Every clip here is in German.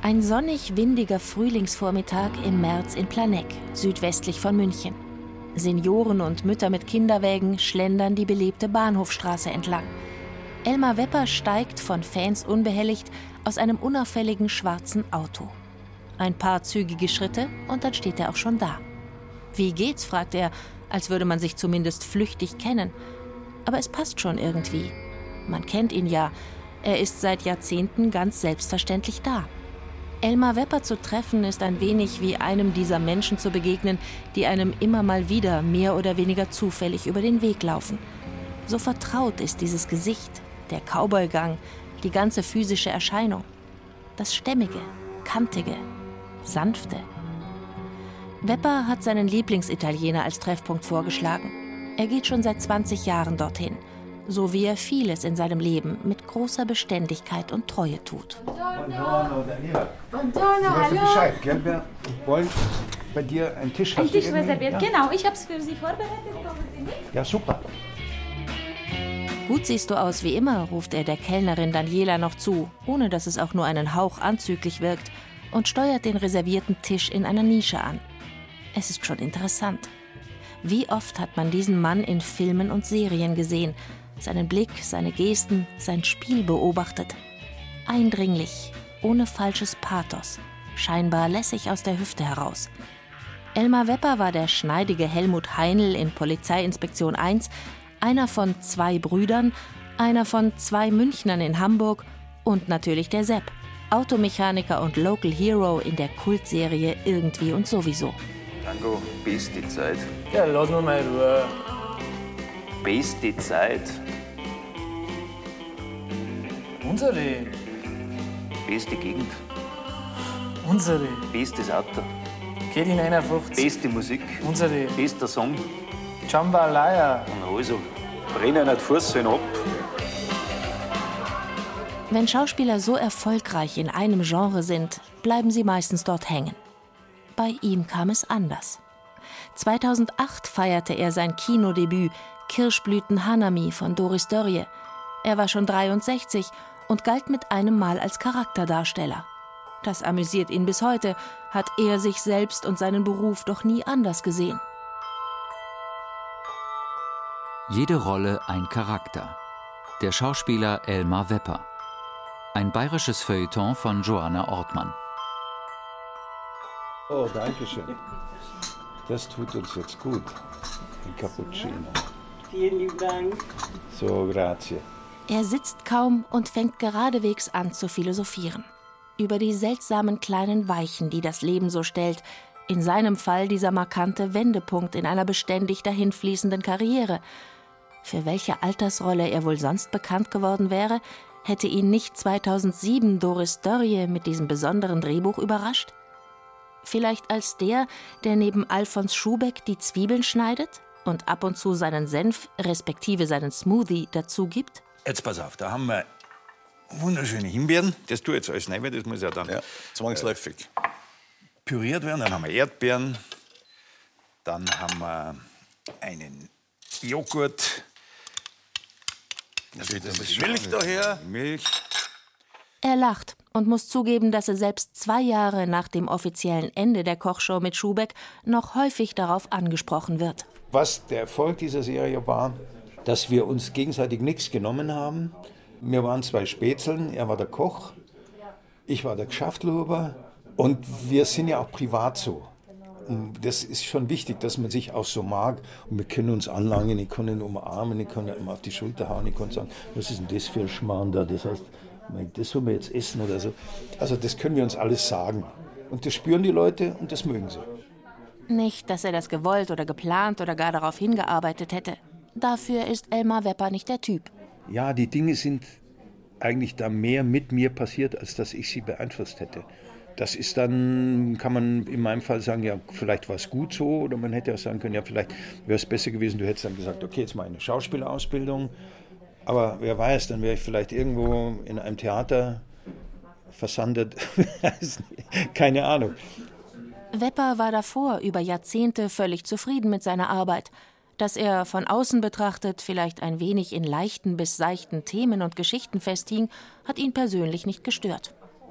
Ein sonnig-windiger Frühlingsvormittag im März in Planegg, südwestlich von München. Senioren und Mütter mit Kinderwägen schlendern die belebte Bahnhofstraße entlang. Elmar Wepper steigt, von Fans unbehelligt, aus einem unauffälligen schwarzen Auto. Ein paar zügige Schritte und dann steht er auch schon da. »Wie geht's?« fragt er, als würde man sich zumindest flüchtig kennen. Aber es passt schon irgendwie. Man kennt ihn ja. Er ist seit Jahrzehnten ganz selbstverständlich da. Elmar Wepper zu treffen, ist ein wenig wie einem dieser Menschen zu begegnen, die einem immer mal wieder mehr oder weniger zufällig über den Weg laufen. So vertraut ist dieses Gesicht, der Cowboygang, die ganze physische Erscheinung. Das Stämmige, Kantige, Sanfte. Wepper hat seinen Lieblingsitaliener als Treffpunkt vorgeschlagen. Er geht schon seit 20 Jahren dorthin. So wie er vieles in seinem Leben mit großer Beständigkeit und Treue tut. Buongiorno, Daniela. Buongiorno, hallo. Bescheid, gell? Wir wollen bei dir einen Tisch. Ein Tisch reserviert, ja. Genau. Ich habe es für Sie vorbereitet. Kommen Sie mit? Ja, super. Gut siehst du aus wie immer, ruft er der Kellnerin Daniela noch zu, ohne dass es auch nur einen Hauch anzüglich wirkt, und steuert den reservierten Tisch in einer Nische an. Es ist schon interessant. Wie oft hat man diesen Mann in Filmen und Serien gesehen, seinen Blick, seine Gesten, sein Spiel beobachtet. Eindringlich, ohne falsches Pathos, scheinbar lässig aus der Hüfte heraus. Elmar Wepper war der schneidige Helmut Heinl in Polizeiinspektion 1, einer von 2 Brüdern, einer von 2 Münchnern in Hamburg und natürlich der Sepp, Automechaniker und Local Hero in der Kultserie Irgendwie und Sowieso. Django, beste Zeit. Ja, lass mir mal Ruhe. Beste Zeit. Unsere. Beste Gegend. Unsere. Bestes Auto. Geht in 51. Beste Musik. Unsere. Bester Song. Jambalaya. Und also, brennen nicht Fuß ab. Wenn Schauspieler so erfolgreich in einem Genre sind, bleiben sie meistens dort hängen. Bei ihm kam es anders. 2008 feierte er sein Kinodebüt Kirschblüten Hanami von Doris Dörrie. Er war schon 63 und galt mit einem Mal als Charakterdarsteller. Das amüsiert ihn bis heute, hat er sich selbst und seinen Beruf doch nie anders gesehen. Jede Rolle ein Charakter. Der Schauspieler Elmar Wepper. Ein bayerisches Feuilleton von Joanna Ortmann. Oh, danke schön. Das tut uns jetzt gut. Ein Cappuccino. Vielen lieben Dank. So, grazie. Er sitzt kaum und fängt geradewegs an zu philosophieren. Über die seltsamen kleinen Weichen, die das Leben so stellt. In seinem Fall dieser markante Wendepunkt in einer beständig dahinfließenden Karriere. Für welche Altersrolle er wohl sonst bekannt geworden wäre, hätte ihn nicht 2007 Doris Dörrie mit diesem besonderen Drehbuch überrascht? Vielleicht als der neben Alfons Schubeck die Zwiebeln schneidet und ab und zu seinen Senf, respektive seinen Smoothie, dazu gibt? Jetzt pass auf, da haben wir wunderschöne Himbeeren. Das tue ich jetzt alles rein, das muss ja dann zwangsläufig püriert werden. Dann haben wir Erdbeeren, dann haben wir einen Joghurt. Natürlich, das ist die Milch daher. Milch. Er lacht und muss zugeben, dass er selbst 2 Jahre nach dem offiziellen Ende der Kochshow mit Schubeck noch häufig darauf angesprochen wird. Was der Erfolg dieser Serie war, dass wir uns gegenseitig nichts genommen haben. Wir waren 2 Spätzeln, er war der Koch, ich war der Geschäftler und wir sind ja auch privat so. Und das ist schon wichtig, dass man sich auch so mag. Und wir können uns anlangen, ich kann ihn umarmen, ich kann ihm auf die Schulter hauen, ich kann sagen, was ist denn das für ein Schmarrn da? Das heißt, das sollen wir jetzt essen oder so. Also das können wir uns alles sagen. Und das spüren die Leute und das mögen sie. Nicht, dass er das gewollt oder geplant oder gar darauf hingearbeitet hätte. Dafür ist Elmar Wepper nicht der Typ. Ja, die Dinge sind eigentlich da mehr mit mir passiert, als dass ich sie beeinflusst hätte. Das ist dann, kann man in meinem Fall sagen, ja, vielleicht war es gut so, oder man hätte auch sagen können, ja, vielleicht wäre es besser gewesen, du hättest dann gesagt, okay, jetzt mal eine Schauspielerausbildung, aber wer weiß, dann wäre ich vielleicht irgendwo in einem Theater versandet, keine Ahnung. Wepper war davor über Jahrzehnte völlig zufrieden mit seiner Arbeit. Dass er von außen betrachtet vielleicht ein wenig in leichten bis seichten Themen und Geschichten festhing, hat ihn persönlich nicht gestört.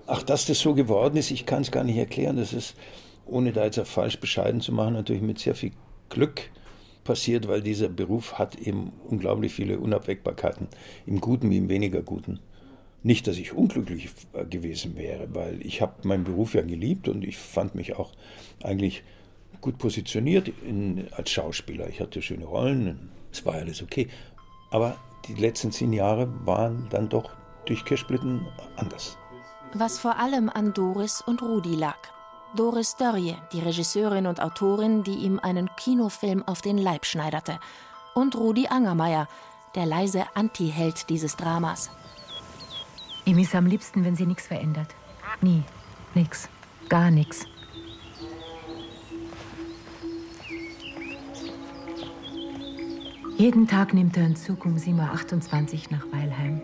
Ach, dass das so geworden ist, ich kann es gar nicht erklären. Das ist, ohne da jetzt falsch bescheiden zu machen, natürlich mit sehr viel Glück passiert, weil dieser Beruf hat eben unglaublich viele Unabwägbarkeiten, im Guten wie im weniger Guten. Nicht, dass ich unglücklich gewesen wäre, weil ich habe meinen Beruf ja geliebt und ich fand mich auch eigentlich gut positioniert als Schauspieler. Ich hatte schöne Rollen, es war alles okay. Aber die letzten 10 Jahre waren dann doch durch Kirschblüten anders. Was vor allem an Doris und Rudi lag. Doris Dörrie, die Regisseurin und Autorin, die ihm einen Kinofilm auf den Leib schneiderte. Und Rudi Angermeier, der leise Anti-Held dieses Dramas. Ihm ist am liebsten, wenn sie nichts verändert. Nie. Nix. Gar nichts. Jeden Tag nimmt er einen Zug um 7.28 Uhr nach Weilheim.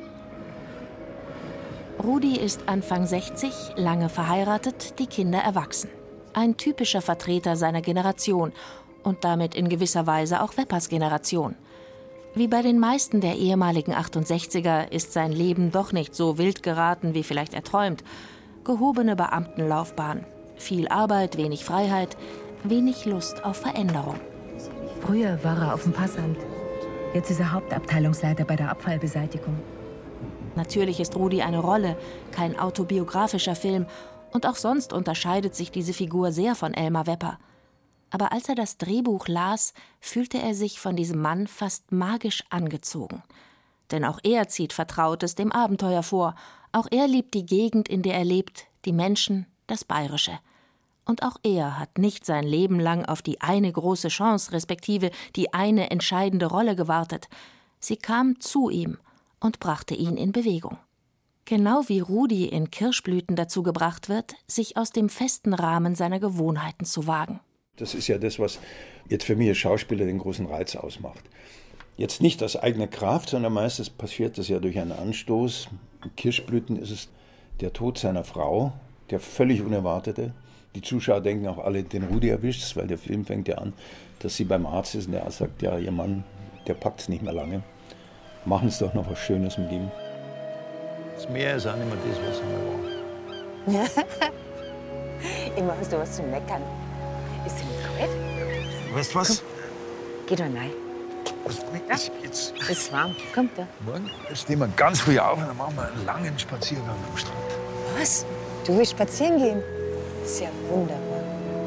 Rudi ist Anfang 60, lange verheiratet, die Kinder erwachsen. Ein typischer Vertreter seiner Generation und damit in gewisser Weise auch Weppers Generation. Wie bei den meisten der ehemaligen 68er ist sein Leben doch nicht so wild geraten, wie vielleicht erträumt. Gehobene Beamtenlaufbahn, viel Arbeit, wenig Freiheit, wenig Lust auf Veränderung. Früher war er auf dem Passamt. Jetzt ist er Hauptabteilungsleiter bei der Abfallbeseitigung. Natürlich ist Rudi eine Rolle, kein autobiografischer Film. Und auch sonst unterscheidet sich diese Figur sehr von Elmar Wepper. Aber als er das Drehbuch las, fühlte er sich von diesem Mann fast magisch angezogen. Denn auch er zieht Vertrautes dem Abenteuer vor. Auch er liebt die Gegend, in der er lebt, die Menschen, das Bayerische. Und auch er hat nicht sein Leben lang auf die eine große Chance, respektive die eine entscheidende Rolle gewartet. Sie kam zu ihm und brachte ihn in Bewegung. Genau wie Rudi in Kirschblüten dazu gebracht wird, sich aus dem festen Rahmen seiner Gewohnheiten zu wagen. Das ist ja das, was jetzt für mich als Schauspieler den großen Reiz ausmacht. Jetzt nicht aus eigener Kraft, sondern meistens passiert das ja durch einen Anstoß. In Kirschblüten ist es der Tod seiner Frau, der völlig unerwartete. Die Zuschauer denken auch alle, den Rudi erwischt, weil der Film fängt ja an, dass sie beim Arzt ist und der Arzt sagt, ja, ihr Mann, der packt es nicht mehr lange. Machen Sie doch noch was Schönes mit ihm. Das Meer ist auch nicht mehr das, was immer war. Immer hast du was zu meckern. Ist dir nicht kalt? Weißt du was? Komm, geh da rein. Jetzt ist warm. Kommt da. Morgen stehen wir ganz früh auf und dann machen wir einen langen Spaziergang am Strand. Was? Du willst spazieren gehen? Das ist ja wunderbar.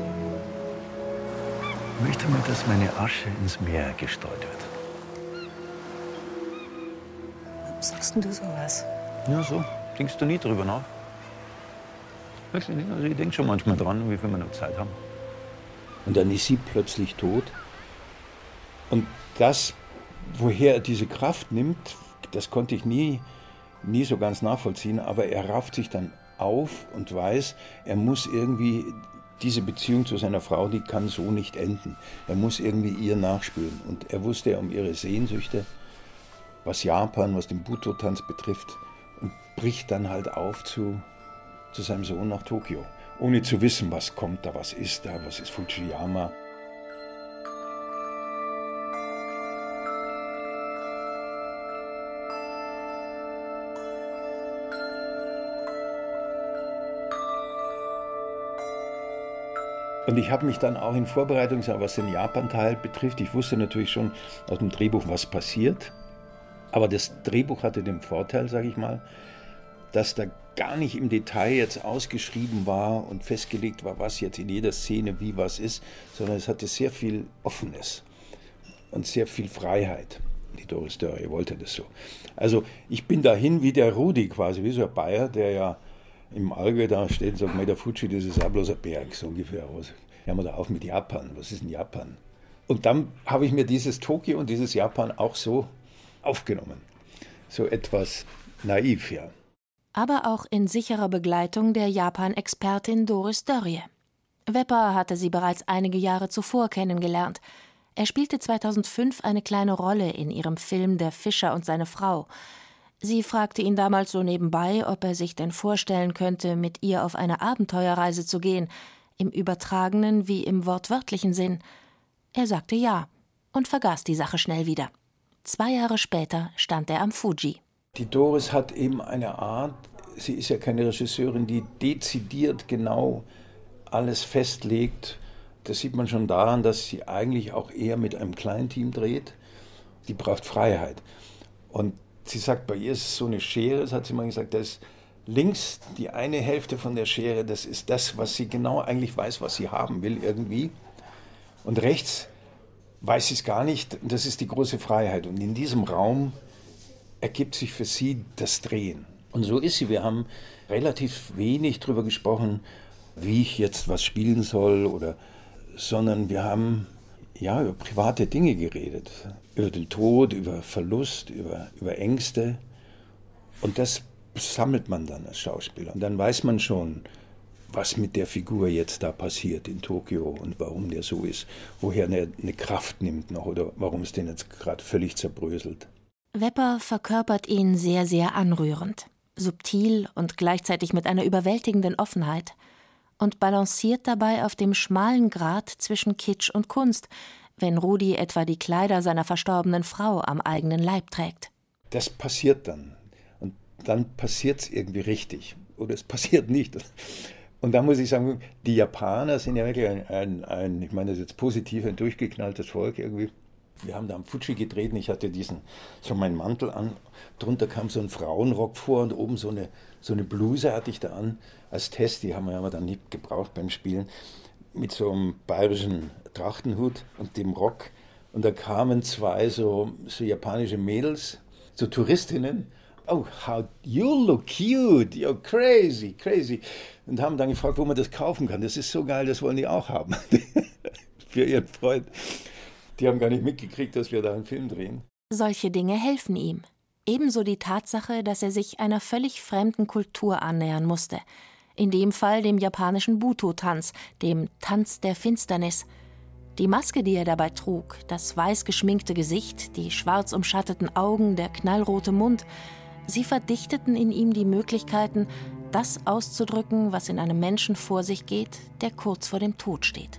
Ich möchte mal, dass meine Asche ins Meer gestreut wird. Warum sagst denn du sowas? Ja, so. Denkst du nie drüber nach? Wirklich nicht. Also ich denke schon manchmal dran, wie viel wir noch Zeit haben. Und dann ist sie plötzlich tot. Und das, woher er diese Kraft nimmt, das konnte ich nie so ganz nachvollziehen. Aber er rafft sich dann auf und weiß, er muss irgendwie diese Beziehung zu seiner Frau, die kann so nicht enden. Er muss irgendwie ihr nachspüren. Und er wusste ja um ihre Sehnsüchte, was Japan, was den Buto-Tanz betrifft, und bricht dann halt auf zu seinem Sohn nach Tokio. Ohne zu wissen, was kommt da, was ist Fujiyama. Und ich habe mich dann auch in Vorbereitung, was den Japan-Teil betrifft, ich wusste natürlich schon aus dem Drehbuch, was passiert. Aber das Drehbuch hatte den Vorteil, sage ich mal, dass da gar nicht im Detail jetzt ausgeschrieben war und festgelegt war, was jetzt in jeder Szene wie was ist, sondern es hatte sehr viel Offenes und sehr viel Freiheit. Die Doris Dörrie wollte das so. Also ich bin dahin wie der Rudi quasi, wie so ein Bayer, der ja im Allgäu da steht und sagt, der Fuji, das ist auch bloß ein Berg, so ungefähr. Hören wir da auf mit Japan, was ist denn Japan? Und dann habe ich mir dieses Tokio und dieses Japan auch so aufgenommen. So etwas naiv, ja. Aber auch in sicherer Begleitung der Japan-Expertin Doris Dörrie. Wepper hatte sie bereits einige Jahre zuvor kennengelernt. Er spielte 2005 eine kleine Rolle in ihrem Film »Der Fischer und seine Frau«. Sie fragte ihn damals so nebenbei, ob er sich denn vorstellen könnte, mit ihr auf eine Abenteuerreise zu gehen, im übertragenen wie im wortwörtlichen Sinn. Er sagte ja und vergaß die Sache schnell wieder. 2 Jahre später stand er am Fuji. Die Doris hat eben eine Art, sie ist ja keine Regisseurin, die dezidiert genau alles festlegt. Das sieht man schon daran, dass sie eigentlich auch eher mit einem kleinen Team dreht. Die braucht Freiheit. Und sie sagt, bei ihr ist es so eine Schere, das hat sie mal gesagt, da ist links die eine Hälfte von der Schere, das ist das, was sie genau eigentlich weiß, was sie haben will irgendwie. Und rechts weiß sie es gar nicht, das ist die große Freiheit. Und in diesem Raum ergibt sich für sie das Drehen. Und so ist sie. Wir haben relativ wenig darüber gesprochen, wie ich jetzt was spielen soll, sondern wir haben über private Dinge geredet. Über den Tod, über Verlust, über Ängste. Und das sammelt man dann als Schauspieler. Und dann weiß man schon, was mit der Figur jetzt da passiert in Tokio und warum der so ist, woher er eine Kraft nimmt noch oder warum es den jetzt gerade völlig zerbröselt. Wepper verkörpert ihn sehr, sehr anrührend, subtil und gleichzeitig mit einer überwältigenden Offenheit und balanciert dabei auf dem schmalen Grat zwischen Kitsch und Kunst, wenn Rudi etwa die Kleider seiner verstorbenen Frau am eigenen Leib trägt. Das passiert dann. Und dann passiert es irgendwie richtig. Oder es passiert nicht. Und da muss ich sagen, die Japaner sind ja wirklich ich meine das ist jetzt positiv, ein durchgeknalltes Volk irgendwie. Wir haben da am Fuji gedreht und ich hatte so meinen Mantel an. Drunter kam so ein Frauenrock vor und oben so eine Bluse hatte ich da an als Test. Die haben wir dann nicht gebraucht beim Spielen. Mit so einem bayerischen Trachtenhut und dem Rock. Und da kamen zwei so japanische Mädels, so Touristinnen. Oh, how you look cute, you're crazy. Und haben dann gefragt, wo man das kaufen kann. Das ist so geil, das wollen die auch haben. Für ihren Freund. Die haben gar nicht mitgekriegt, dass wir da einen Film drehen. Solche Dinge helfen ihm. Ebenso die Tatsache, dass er sich einer völlig fremden Kultur annähern musste. In dem Fall dem japanischen Buto-Tanz, dem Tanz der Finsternis. Die Maske, die er dabei trug, das weiß geschminkte Gesicht, die schwarz umschatteten Augen, der knallrote Mund, sie verdichteten in ihm die Möglichkeiten, das auszudrücken, was in einem Menschen vor sich geht, der kurz vor dem Tod steht.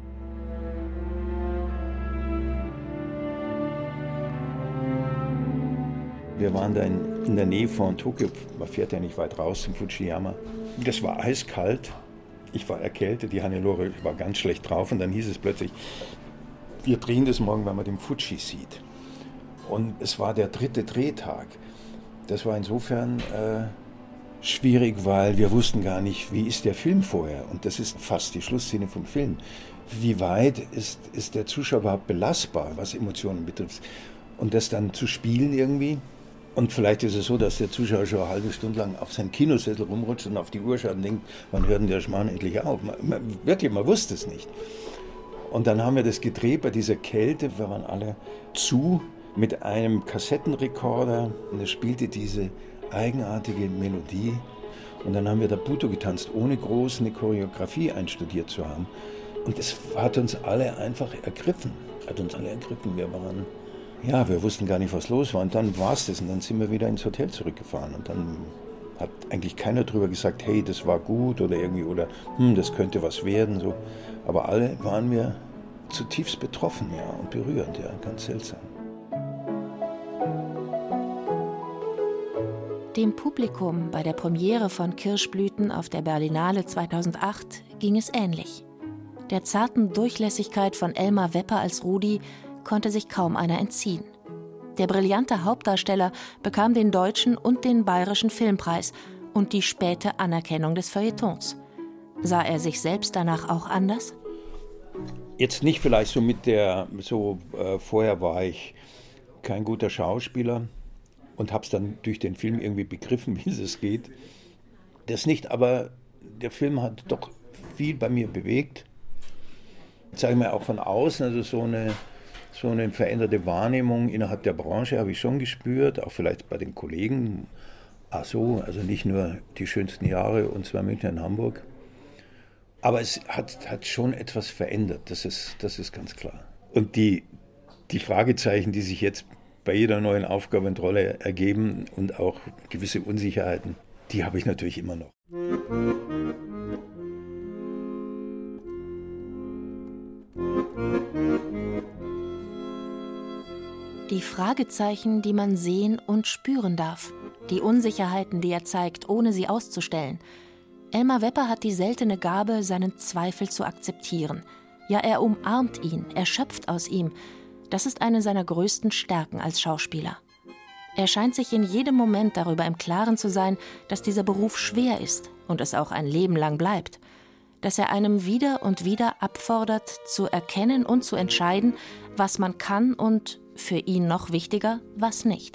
Wir waren da in der Nähe von Tokio, man fährt ja nicht weit raus zum Fujiyama. Das war eiskalt, ich war erkältet, die Hannelore war ganz schlecht drauf und dann hieß es plötzlich, wir drehen das morgen, weil man den Fuji sieht. Und es war der 3. Drehtag. Das war insofern schwierig, weil wir wussten gar nicht, wie ist der Film vorher. Und das ist fast die Schlussszene vom Film. Wie weit ist der Zuschauer überhaupt belastbar, was Emotionen betrifft. Und das dann zu spielen irgendwie. Und vielleicht ist es so, dass der Zuschauer schon eine halbe Stunde lang auf seinem Kinosessel rumrutscht und auf die Uhr schaut und denkt, wann hört denn der Schmarrn endlich auf? Man wusste es nicht. Und dann haben wir das gedreht bei dieser Kälte, wir waren alle zu, mit einem Kassettenrekorder und es spielte diese eigenartige Melodie. Und dann haben wir da Buto getanzt, ohne groß eine Choreografie einstudiert zu haben. Und es hat uns alle einfach ergriffen. Wir wussten gar nicht, was los war. Und dann war es das. Und dann sind wir wieder ins Hotel zurückgefahren. Und dann hat eigentlich keiner drüber gesagt, hey, das war gut oder irgendwie, oder das könnte was werden. So. Aber alle waren wir zutiefst betroffen, ja, und berührend, ja, ganz seltsam. Dem Publikum bei der Premiere von Kirschblüten auf der Berlinale 2008 ging es ähnlich. Der zarten Durchlässigkeit von Elmar Wepper als Rudi konnte sich kaum einer entziehen. Der brillante Hauptdarsteller bekam den deutschen und den bayerischen Filmpreis und die späte Anerkennung des Feuilletons. Sah er sich selbst danach auch anders? Jetzt nicht vielleicht so vorher war ich kein guter Schauspieler und habe es dann durch den Film irgendwie begriffen, wie es geht. Das nicht, aber der Film hat doch viel bei mir bewegt. Sage ich mal auch von außen, also so eine veränderte Wahrnehmung innerhalb der Branche habe ich schon gespürt, auch vielleicht bei den Kollegen. Also nicht nur die schönsten Jahre und 2 München in Hamburg. Aber es hat schon etwas verändert, das ist ganz klar. Und die Fragezeichen, die sich jetzt bei jeder neuen Aufgabe und Rolle ergeben und auch gewisse Unsicherheiten, die habe ich natürlich immer noch. Die Fragezeichen, die man sehen und spüren darf. Die Unsicherheiten, die er zeigt, ohne sie auszustellen. Elmar Wepper hat die seltene Gabe, seinen Zweifel zu akzeptieren. Ja, er umarmt ihn, er schöpft aus ihm. Das ist eine seiner größten Stärken als Schauspieler. Er scheint sich in jedem Moment darüber im Klaren zu sein, dass dieser Beruf schwer ist und es auch ein Leben lang bleibt. Dass er einem wieder und wieder abfordert, zu erkennen und zu entscheiden, was man kann und, für ihn noch wichtiger, was nicht.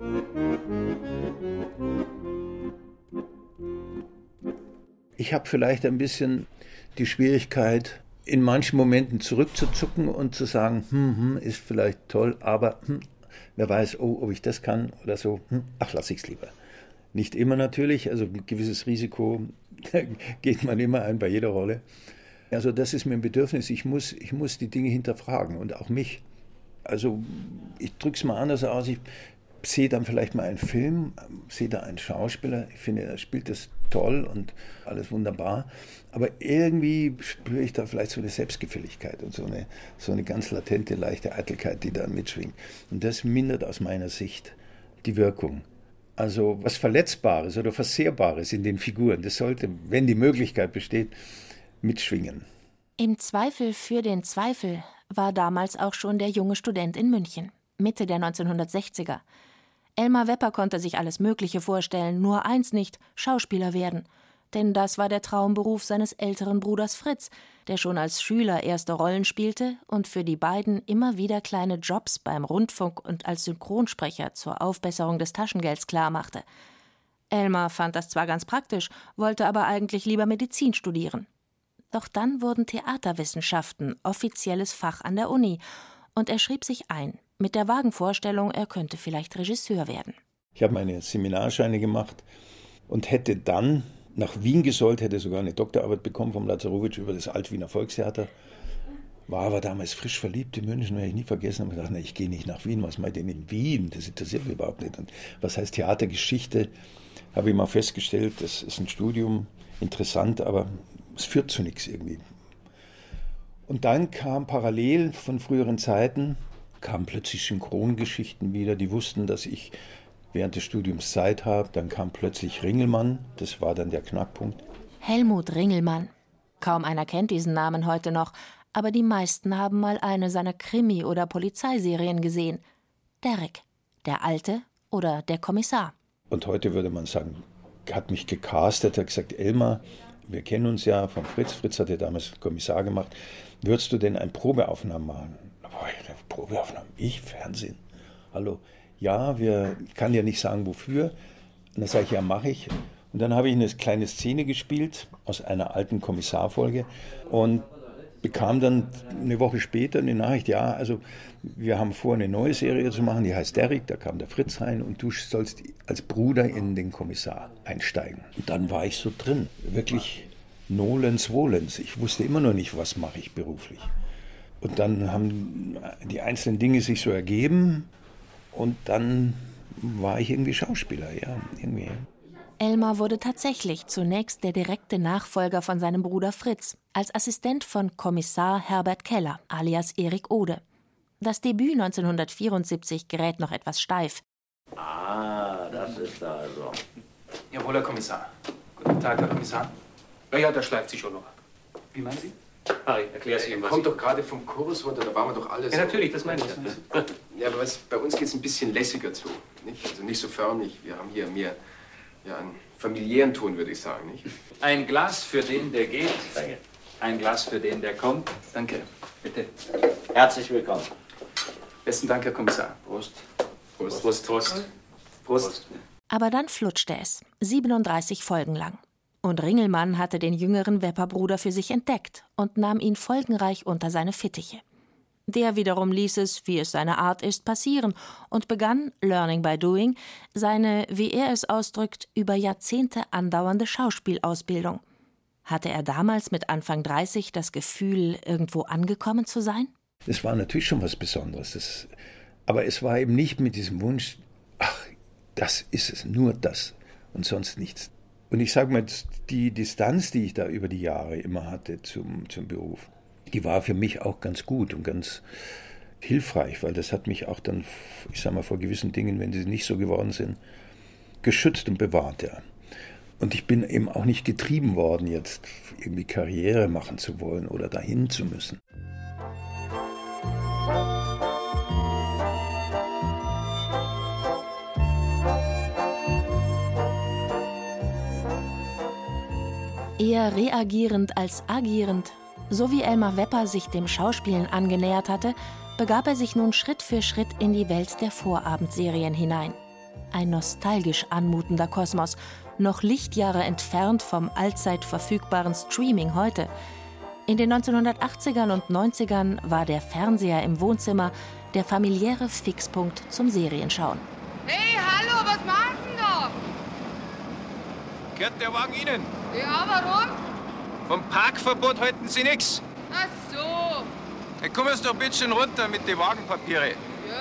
Ich habe vielleicht ein bisschen die Schwierigkeit, in manchen Momenten zurückzuzucken und zu sagen, ist vielleicht toll, aber wer weiß, ob ich das kann oder so, lass ich's lieber. Nicht immer natürlich, also ein gewisses Risiko geht man immer ein bei jeder Rolle. Also das ist mir ein Bedürfnis, ich muss die Dinge hinterfragen und auch mich. Also ich drücke es mal anders aus, ich sehe dann vielleicht mal einen Film, sehe da einen Schauspieler, ich finde, er spielt das toll und alles wunderbar, aber irgendwie spüre ich da vielleicht so eine Selbstgefälligkeit und so eine ganz latente, leichte Eitelkeit, die da mitschwingt. Und das mindert aus meiner Sicht die Wirkung. Also was Verletzbares oder Versehrbares in den Figuren, das sollte, wenn die Möglichkeit besteht, mitschwingen. Im Zweifel für den Zweifel war damals auch schon der junge Student in München, Mitte der 1960er. Elmar Wepper konnte sich alles Mögliche vorstellen, nur eins nicht, Schauspieler werden. Denn das war der Traumberuf seines älteren Bruders Fritz, der schon als Schüler erste Rollen spielte und für die beiden immer wieder kleine Jobs beim Rundfunk und als Synchronsprecher zur Aufbesserung des Taschengelds klarmachte. Elmar fand das zwar ganz praktisch, wollte aber eigentlich lieber Medizin studieren. Doch dann wurden Theaterwissenschaften offizielles Fach an der Uni und er schrieb sich ein, mit der vagen Vorstellung, er könnte vielleicht Regisseur werden. Ich habe meine Seminarscheine gemacht und hätte dann nach Wien gesollt, hätte sogar eine Doktorarbeit bekommen vom Lazarowitsch über das Alt-Wiener Volkstheater. War aber damals frisch verliebt in München, werde ich nie vergessen. Und gedacht, ich gehe nicht nach Wien, was meint denn in Wien? Das interessiert mich überhaupt nicht. Und was heißt Theatergeschichte? Habe ich mal festgestellt, das ist ein Studium, interessant, aber es führt zu nichts irgendwie. Und dann kam parallel von früheren Zeiten, kamen plötzlich Synchrongeschichten wieder, die wussten, dass ich während des Studiums Zeit habe. Dann kam plötzlich Ringelmann, das war dann der Knackpunkt. Helmut Ringelmann. Kaum einer kennt diesen Namen heute noch, aber die meisten haben mal eine seiner Krimi- oder Polizeiserien gesehen. Derrick, der Alte oder der Kommissar. Und heute würde man sagen, hat mich gecastet, hat gesagt, Elmar, wir kennen uns ja von Fritz. Fritz hat ja damals Kommissar gemacht. Würdest du denn ein Probeaufnahmen machen? Probeaufnahmen? Ich? Fernsehen? Hallo? Ja, ich kann ja nicht sagen, wofür. Und dann sage ich, ja, mache ich. Und dann habe ich eine kleine Szene gespielt aus einer alten Kommissarfolge und bekam dann eine Woche später eine Nachricht, ja, also wir haben vor, eine neue Serie zu machen, die heißt Derrick, da kam der Fritz rein und du sollst als Bruder in den Kommissar einsteigen. Und dann war ich so drin, wirklich nolens volens. Ich wusste immer noch nicht, was mache ich beruflich. Und dann haben die einzelnen Dinge sich so ergeben und dann war ich irgendwie Schauspieler, ja, irgendwie. Elmar wurde tatsächlich zunächst der direkte Nachfolger von seinem Bruder Fritz, als Assistent von Kommissar Herbert Keller, alias Erik Ode. Das Debüt 1974 gerät noch etwas steif. Ah, das ist da also. Jawohl, Herr Kommissar. Guten Tag, Herr Kommissar. Ja, das schleift sich schon noch ab. Wie meinen Sie? Harry, erklär's ihm, was. Kommt doch gerade vom Kurs runter, da waren wir doch alle so. Ja, natürlich, das meine ich. Ja, aber bei uns geht's ein bisschen lässiger zu. Nicht? Also nicht so förmlich. Wir haben hier mehr einen familiären Ton, würde ich sagen. Nicht? Ein Glas für den, der geht. Danke. Ein Glas für den, der kommt. Danke. Bitte. Herzlich willkommen. Besten Dank, Herr Kommissar. Prost. Prost. Prost. Prost. Prost. Aber dann flutschte es, 37 Folgen lang. Und Ringelmann hatte den jüngeren Wepper-Bruder für sich entdeckt und nahm ihn folgenreich unter seine Fittiche. Der wiederum ließ es, wie es seine Art ist, passieren und begann, learning by doing, seine, wie er es ausdrückt, über Jahrzehnte andauernde Schauspielausbildung. Hatte er damals mit Anfang 30 das Gefühl, irgendwo angekommen zu sein? Das war natürlich schon was Besonderes. Aber es war eben nicht mit diesem Wunsch, ach, das ist es, nur das und sonst nichts. Und ich sage mal, die Distanz, die ich da über die Jahre immer hatte zum Beruf, die war für mich auch ganz gut und ganz hilfreich, weil das hat mich auch dann, ich sag mal, vor gewissen Dingen, wenn sie nicht so geworden sind, geschützt und bewahrt, ja. Und ich bin eben auch nicht getrieben worden, jetzt irgendwie Karriere machen zu wollen oder dahin zu müssen. Eher reagierend als agierend, so wie Elmar Wepper sich dem Schauspielen angenähert hatte, begab er sich nun Schritt für Schritt in die Welt der Vorabendserien hinein. Ein nostalgisch anmutender Kosmos, noch Lichtjahre entfernt vom allzeit verfügbaren Streaming heute. In den 1980ern und 90ern war der Fernseher im Wohnzimmer der familiäre Fixpunkt zum Serienschauen. Hey, hallo, was machen Sie da? Gehört der Wagen Ihnen? Ja, warum? Vom Parkverbot halten Sie nichts. Ach so. Hey, kommen Sie doch bitte schön runter mit den Wagenpapieren.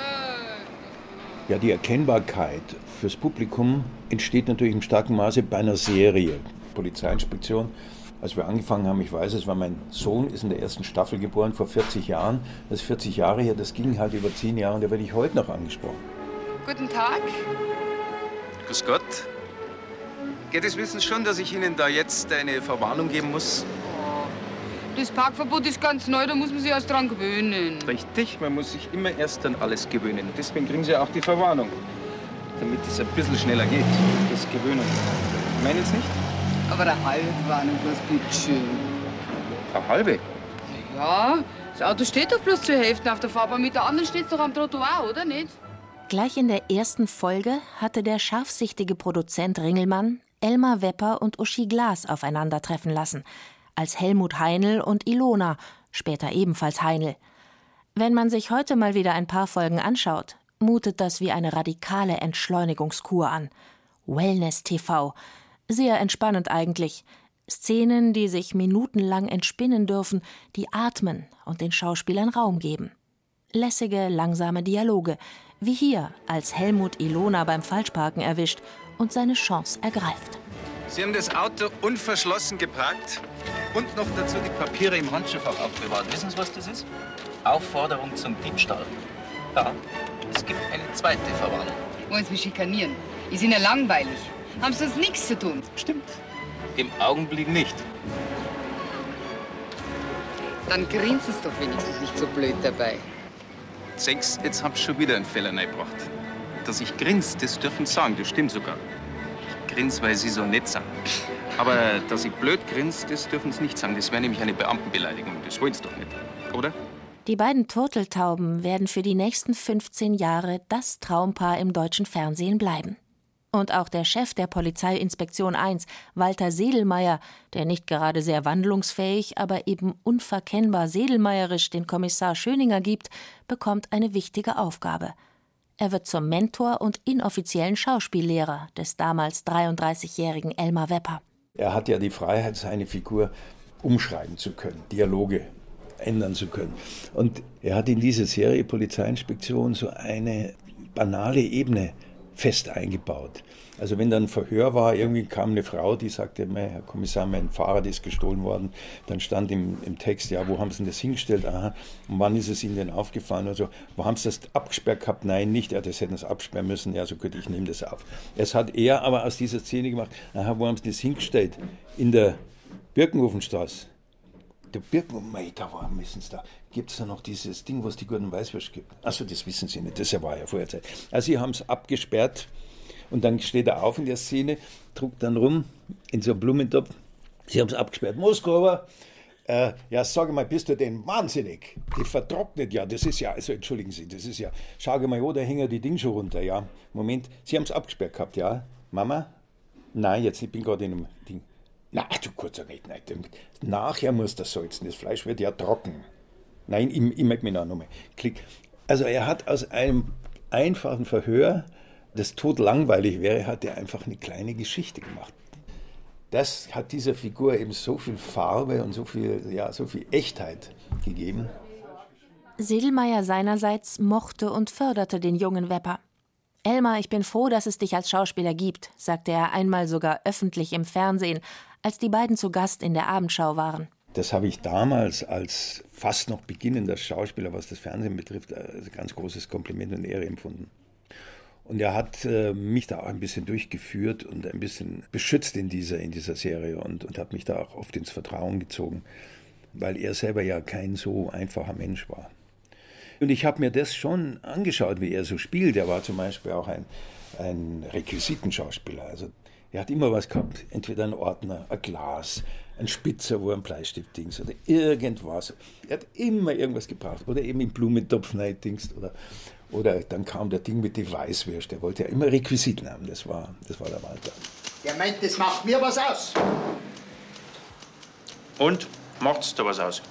Ja, die Erkennbarkeit fürs Publikum entsteht natürlich im starken Maße bei einer Serie. Polizeiinspektion, als wir angefangen haben, ich weiß es, war mein Sohn, ist in der ersten Staffel geboren, vor 40 Jahren. Das ist 40 Jahre her, das ging halt über 10 Jahre und da werde ich heute noch angesprochen. Guten Tag. Grüß Gott. Geht es wissen schon, dass ich Ihnen da jetzt eine Verwarnung geben muss? Das Parkverbot ist ganz neu, da muss man sich erst dran gewöhnen. Richtig, man muss sich immer erst an alles gewöhnen. Deswegen kriegen Sie auch die Verwarnung. Damit es ein bisschen schneller geht. Das Gewöhnen. Meinen Sie nicht? Aber eine halbe Warnung, was bitteschön. Eine halbe? Ja, das Auto steht doch bloß zur Hälfte auf der Fahrbahn. Mit der anderen steht es doch am Trottoir, oder nicht? Gleich in der ersten Folge hatte der scharfsichtige Produzent Ringelmann Elmar Wepper und Uschi Glas aufeinandertreffen lassen, als Helmut Heinl und Ilona, später ebenfalls Heinl. Wenn man sich heute mal wieder ein paar Folgen anschaut, mutet das wie eine radikale Entschleunigungskur an. Wellness-TV. Sehr entspannend eigentlich. Szenen, die sich minutenlang entspinnen dürfen, die atmen und den Schauspielern Raum geben. Lässige, langsame Dialoge, wie hier, als Helmut Ilona beim Falschparken erwischt und seine Chance ergreift. Sie haben das Auto unverschlossen geparkt und noch dazu die Papiere im Handschuhfach aufbewahrt. Wissen Sie, was das ist? Aufforderung zum Diebstahl. Ja, es gibt eine zweite Verwarnung. Wollen Sie mich schikanieren? Die sind ja langweilig. Haben Sie sonst nichts zu tun? Stimmt. Im Augenblick nicht. Dann grinsen Sie doch wenigstens nicht so blöd dabei. Sechs, jetzt hab ich schon wieder einen Fehler reingebracht. Dass ich grins, das dürfen Sie sagen, das stimmt sogar. Ich grins, weil Sie so nett sind. Aber dass ich blöd grins, das dürfen Sie nicht sagen. Das wäre nämlich eine Beamtenbeleidigung. Das wollen Sie doch nicht, oder? Die beiden Turteltauben werden für die nächsten 15 Jahre das Traumpaar im deutschen Fernsehen bleiben. Und auch der Chef der Polizeiinspektion 1, Walter Sedelmeier, der nicht gerade sehr wandlungsfähig, aber eben unverkennbar sedelmeierisch den Kommissar Schöninger gibt, bekommt eine wichtige Aufgabe. Er wird zum Mentor und inoffiziellen Schauspiellehrer des damals 33-jährigen Elmar Wepper. Er hat ja die Freiheit, seine Figur umschreiben zu können, Dialoge ändern zu können. Und er hat in diese Serie Polizeiinspektion so eine banale Ebene fest eingebaut. Also wenn dann ein Verhör war, irgendwie kam eine Frau, die sagte, Herr Kommissar, mein Fahrrad ist gestohlen worden. Dann stand im Text, ja, wo haben Sie denn das hingestellt? Aha, und wann ist es Ihnen denn aufgefallen? Also, wo haben Sie das abgesperrt gehabt? Nein, nicht. Ja, das hätten Sie absperren müssen. Ja, so gut, ich nehme das auf. Es hat er aber aus dieser Szene gemacht, aha, wo haben Sie das hingestellt? In der Birkenhofenstraße. Der Birkenhof, da war mindestens da. Gibt es da noch dieses Ding, was die guten Weißwürste gibt? Achso, das wissen Sie nicht, das war ja vorher Zeit. Also Sie haben es abgesperrt und dann steht er auf in der Szene, druckt dann rum in so einem Blumentopf. Sie haben es abgesperrt. Moskauer, ja, sag mal, bist du denn wahnsinnig? Die vertrocknet ja, das ist ja, also entschuldigen Sie, das ist ja, schau mal, da hängen die Dinge schon runter, ja. Moment, Sie haben es abgesperrt gehabt, ja? Mama? Nein, jetzt, ich bin gerade in einem Ding. Na, du kurzer nicht, nein. Nachher muss das salzen, das Fleisch wird ja trocken. Nein, ich möchte mich noch mal. Klick. Also er hat aus einem einfachen Verhör, das totlangweilig wäre, hat er einfach eine kleine Geschichte gemacht. Das hat dieser Figur eben so viel Farbe und so viel Echtheit gegeben. Sedelmeier seinerseits mochte und förderte den jungen Wepper. Elmar, ich bin froh, dass es dich als Schauspieler gibt, sagte er einmal sogar öffentlich im Fernsehen, als die beiden zu Gast in der Abendschau waren. Das habe ich damals als fast noch beginnender Schauspieler, was das Fernsehen betrifft, als ganz großes Kompliment und Ehre empfunden. Und er hat mich da auch ein bisschen durchgeführt und ein bisschen beschützt in dieser Serie und hat mich da auch oft ins Vertrauen gezogen, weil er selber ja kein so einfacher Mensch war. Und ich habe mir das schon angeschaut, wie er so spielt. Er war zum Beispiel auch ein Requisitenschauspieler. Also er hat immer was gehabt, entweder ein Ordner, ein Glas, ein Spitzer, wo ein Bleistift-Dings oder irgendwas. Er hat immer irgendwas gebraucht. Oder eben im Blumentopf reindingst oder dann kam der Ding mit den Weißwürst. Der wollte ja immer Requisiten haben. Das war der Walter. Der meint, das macht mir was aus. Und? Macht's da was aus?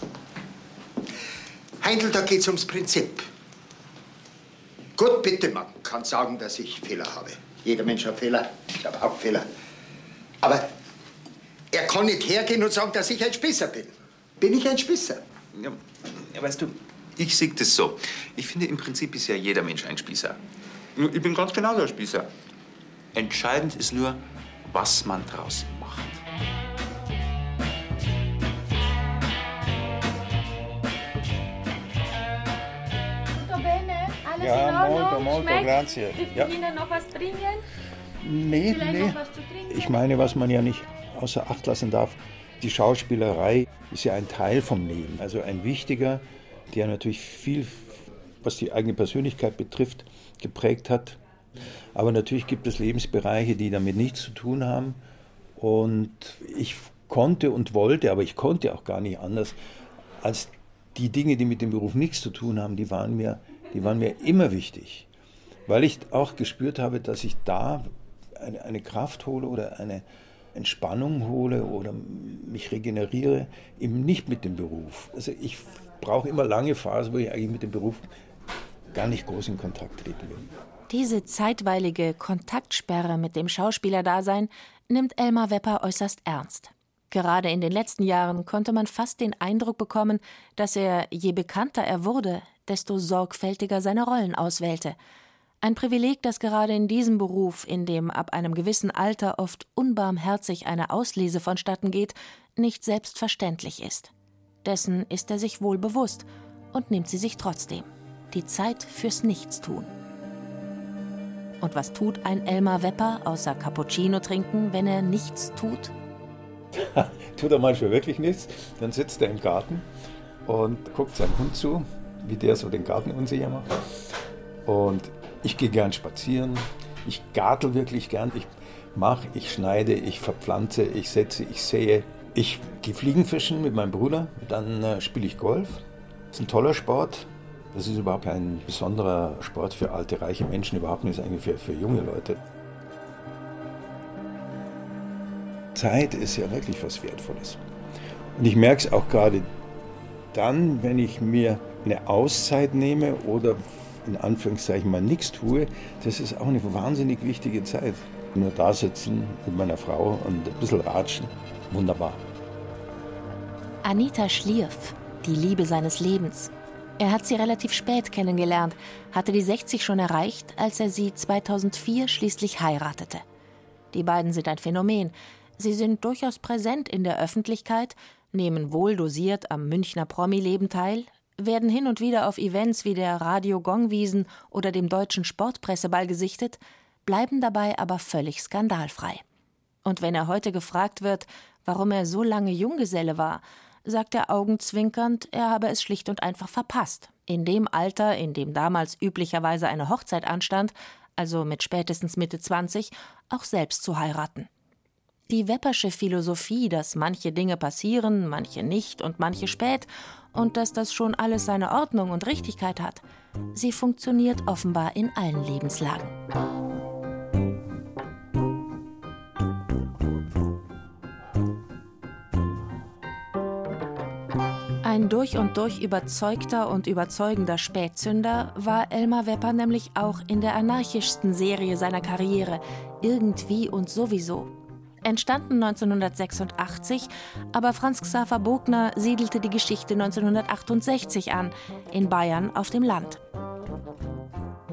Heindl, da geht's ums Prinzip. Gut, bitte, man kann sagen, dass ich Fehler habe. Jeder Mensch hat Fehler. Ich habe auch Fehler. Aber er kann nicht hergehen und sagen, dass ich ein Spießer bin. Bin ich ein Spießer? Ja, weißt du, ich sehe das so. Ich finde, im Prinzip ist ja jeder Mensch ein Spießer. Ich bin ganz genauso ein Spießer. Entscheidend ist nur, was man draus macht. Ja, molto, grazie. Dürfte ich Ihnen noch was bringen? Nee. Noch was zu trinken? Ich meine, was man ja nicht außer Acht lassen darf, die Schauspielerei ist ja ein Teil vom Leben. Also ein wichtiger, der natürlich viel, was die eigene Persönlichkeit betrifft, geprägt hat. Aber natürlich gibt es Lebensbereiche, die damit nichts zu tun haben. Und ich konnte und wollte, aber ich konnte auch gar nicht anders, als die Dinge, die mit dem Beruf nichts zu tun haben, die waren mir immer wichtig, weil ich auch gespürt habe, dass ich da eine Kraft hole oder eine Entspannung hole oder mich regeneriere, eben nicht mit dem Beruf. Also ich brauche immer lange Phasen, wo ich eigentlich mit dem Beruf gar nicht groß in Kontakt treten will. Diese zeitweilige Kontaktsperre mit dem Schauspielerdasein nimmt Elmar Wepper äußerst ernst. Gerade in den letzten Jahren konnte man fast den Eindruck bekommen, dass er, je bekannter er wurde, desto sorgfältiger seine Rollen auswählte. Ein Privileg, das gerade in diesem Beruf, in dem ab einem gewissen Alter oft unbarmherzig eine Auslese vonstatten geht, nicht selbstverständlich ist. Dessen ist er sich wohl bewusst und nimmt sie sich trotzdem. Die Zeit fürs Nichtstun. Und was tut ein Elmar Wepper außer Cappuccino trinken, wenn er nichts tut? Tut er manchmal wirklich nichts, dann sitzt er im Garten und guckt seinem Hund zu, wie der so den Garten unsicher macht. Und ich gehe gern spazieren, ich gartel wirklich gern, ich schneide, ich verpflanze, ich setze, ich sähe. Ich gehe Fliegenfischen mit meinem Bruder, dann spiele ich Golf. Das ist ein toller Sport. Das ist überhaupt kein besonderer Sport für alte, reiche Menschen, überhaupt nicht, ist eigentlich für junge Leute. Zeit ist ja wirklich was Wertvolles. Und ich merke es auch gerade dann, wenn ich mir eine Auszeit nehme oder in Anführungszeichen mal nichts tue, das ist auch eine wahnsinnig wichtige Zeit. Nur da sitzen mit meiner Frau und ein bisschen ratschen, wunderbar. Anita Schlierf, die Liebe seines Lebens. Er hat sie relativ spät kennengelernt, hatte die 60 schon erreicht, als er sie 2004 schließlich heiratete. Die beiden sind ein Phänomen. Sie sind durchaus präsent in der Öffentlichkeit, nehmen wohl dosiert am Münchner Promi-Leben teil, werden hin und wieder auf Events wie der Radio-Gongwiesen oder dem Deutschen Sportpresseball gesichtet, bleiben dabei aber völlig skandalfrei. Und wenn er heute gefragt wird, warum er so lange Junggeselle war, sagt er augenzwinkernd, er habe es schlicht und einfach verpasst. In dem Alter, in dem damals üblicherweise eine Hochzeit anstand, also mit spätestens Mitte 20, auch selbst zu heiraten. Die Weppersche Philosophie, dass manche Dinge passieren, manche nicht und manche spät und dass das schon alles seine Ordnung und Richtigkeit hat, sie funktioniert offenbar in allen Lebenslagen. Ein durch und durch überzeugter und überzeugender Spätzünder war Elmar Wepper nämlich auch in der anarchischsten Serie seiner Karriere, Irgendwie und sowieso. Entstanden 1986, aber Franz Xaver Bogner siedelte die Geschichte 1968 an, in Bayern auf dem Land.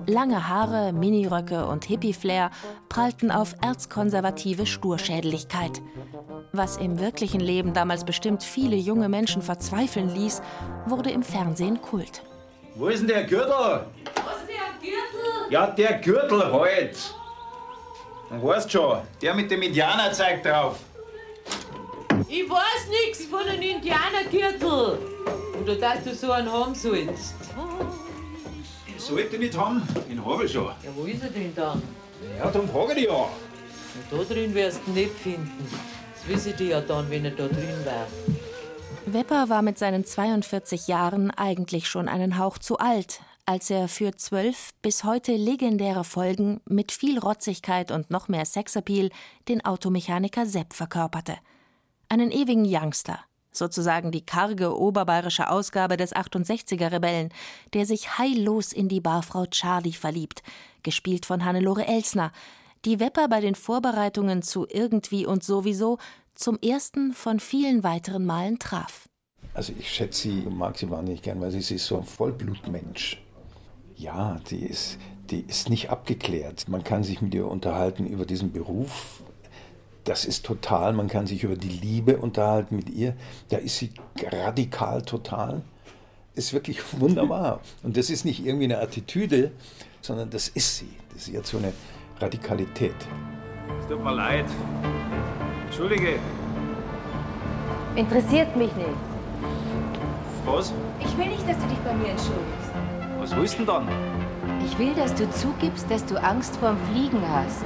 Lange Haare, Miniröcke und Hippie-Flair prallten auf erzkonservative Sturschädeligkeit. Was im wirklichen Leben damals bestimmt viele junge Menschen verzweifeln ließ, wurde im Fernsehen Kult. Wo ist denn der Gürtel? Was ist der Gürtel? Ja, der Gürtel halt. Du weißt schon, der mit dem Indianerzeig drauf. Ich weiß nichts von einem Indianergürtel. Oder dass du so einen haben sollst. Ich sollte nicht haben, den habe ich schon. Ja, wo ist er denn dann? Ja, darum frage ich ja. Und da drin wirst du ihn nicht finden. Das wisse ich ja dann, wenn er da drin war. Wepper war mit seinen 42 Jahren eigentlich schon einen Hauch zu alt, als er für 12 bis heute legendäre Folgen mit viel Rotzigkeit und noch mehr Sexappeal den Automechaniker Sepp verkörperte. Einen ewigen Youngster, sozusagen die karge oberbayerische Ausgabe des 68er-Rebellen, der sich heillos in die Barfrau Charlie verliebt, gespielt von Hannelore Elsner, die Wepper bei den Vorbereitungen zu Irgendwie und Sowieso zum ersten von vielen weiteren Malen traf. Also ich schätze sie und mag sie wahnsinnig gern, weil sie ist so ein Vollblutmensch. Ja, die ist nicht abgeklärt. Man kann sich mit ihr unterhalten über diesen Beruf. Das ist total, man kann sich über die Liebe unterhalten mit ihr. Da ist sie radikal total. Ist wirklich wunderbar. Und das ist nicht irgendwie eine Attitüde, sondern das ist sie. Sie hat so eine Radikalität. Es tut mir leid. Entschuldige. Interessiert mich nicht. Was? Ich will nicht, dass du dich bei mir entschuldigst. Was willst du denn dann? Ich will, dass du zugibst, dass du Angst vorm Fliegen hast.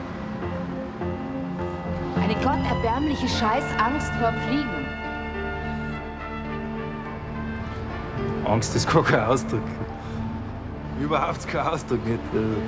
Eine gotterbärmliche Scheißangst vorm Fliegen. Angst ist gar kein Ausdruck. Überhaupt kein Ausdruck nicht.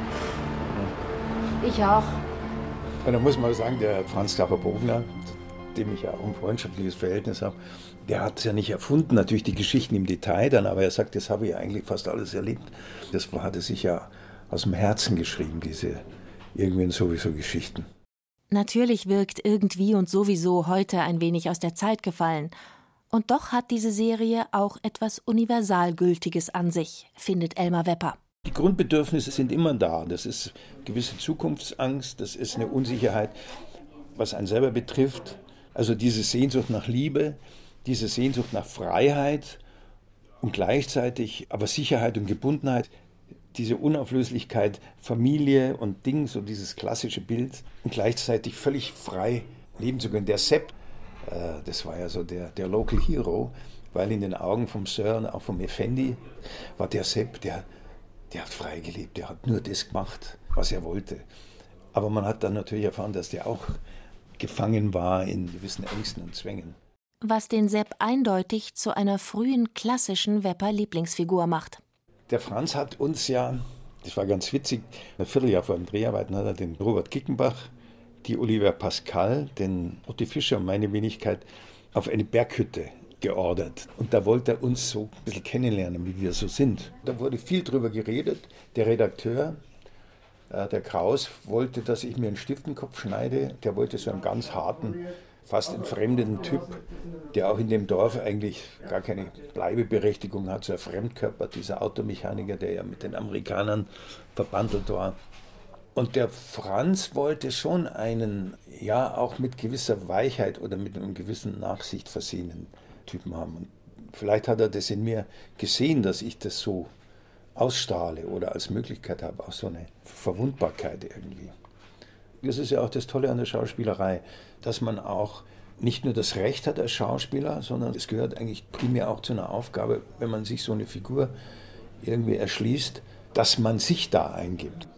Ich auch. Und da muss man sagen, der Franz Xaver-Bogner, dem ich ja auch ein freundschaftliches Verhältnis habe, der hat es ja nicht erfunden, natürlich die Geschichten im Detail dann, aber er sagt, das habe ich eigentlich fast alles erlebt. Das hat er sich ja aus dem Herzen geschrieben, diese irgendwie sowieso Geschichten. Natürlich wirkt Irgendwie und Sowieso heute ein wenig aus der Zeit gefallen. Und doch hat diese Serie auch etwas Universalgültiges an sich, findet Elmar Wepper. Die Grundbedürfnisse sind immer da. Das ist gewisse Zukunftsangst, das ist eine Unsicherheit, was einen selber betrifft. Also diese Sehnsucht nach Liebe, diese Sehnsucht nach Freiheit und gleichzeitig aber Sicherheit und Gebundenheit, diese Unauflöslichkeit, Familie und Ding, so dieses klassische Bild und gleichzeitig völlig frei leben zu können. Der Sepp, das war ja so der Local Hero, weil in den Augen vom Sir und auch vom Effendi war der Sepp, der hat frei gelebt, der hat nur das gemacht, was er wollte. Aber man hat dann natürlich erfahren, dass der auch gefangen war in gewissen Ängsten und Zwängen. Was den Sepp eindeutig zu einer frühen klassischen Wepper-Lieblingsfigur macht. Der Franz hat uns ja, das war ganz witzig, ein Vierteljahr vor den Dreharbeiten hat er den Robert Kickenbach, die Oliver Pascal, den Otti Fischer und meine Wenigkeit auf eine Berghütte geordert. Und da wollte er uns so ein bisschen kennenlernen, wie wir so sind. Da wurde viel drüber geredet. Der Redakteur, der Kraus, wollte, dass ich mir einen Stift in den Kopf schneide. Der wollte so einen ganz harten, fast entfremdeten Typ, der auch in dem Dorf eigentlich gar keine Bleibeberechtigung hat, so ein Fremdkörper, dieser Automechaniker, der ja mit den Amerikanern verbandelt war. Und der Franz wollte schon einen, ja auch mit gewisser Weichheit oder mit einem gewissen Nachsicht versehenen Typen haben. Und vielleicht hat er das in mir gesehen, dass ich das so ausstrahle oder als Möglichkeit habe, auch so eine Verwundbarkeit irgendwie. Das ist ja auch das Tolle an der Schauspielerei, dass man auch nicht nur das Recht hat als Schauspieler, sondern es gehört eigentlich primär auch zu einer Aufgabe, wenn man sich so eine Figur irgendwie erschließt, dass man sich da eingibt.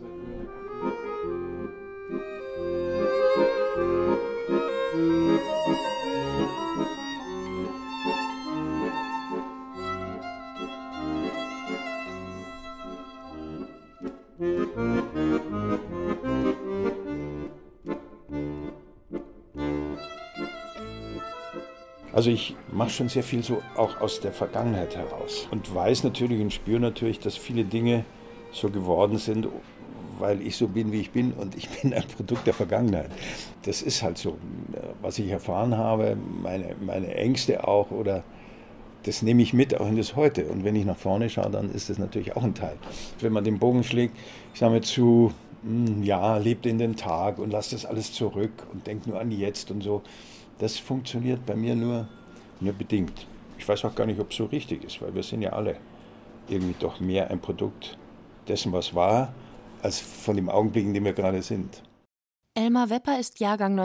Also ich mache schon sehr viel so auch aus der Vergangenheit heraus und weiß natürlich und spüre natürlich, dass viele Dinge so geworden sind, weil ich so bin, wie ich bin und ich bin ein Produkt der Vergangenheit. Das ist halt so, was ich erfahren habe, meine Ängste auch oder Das nehme ich mit auch in das Heute. Und wenn ich nach vorne schaue, dann ist das natürlich auch ein Teil. Wenn man den Bogen schlägt, ich sage mir zu, ja, lebt in den Tag und lasst das alles zurück und denkt nur an jetzt und so. Das funktioniert bei mir nur bedingt. Ich weiß auch gar nicht, ob es so richtig ist, weil wir sind ja alle irgendwie doch mehr ein Produkt dessen, was war, als von dem Augenblick, in dem wir gerade sind. Elmar Wepper ist Jahrgang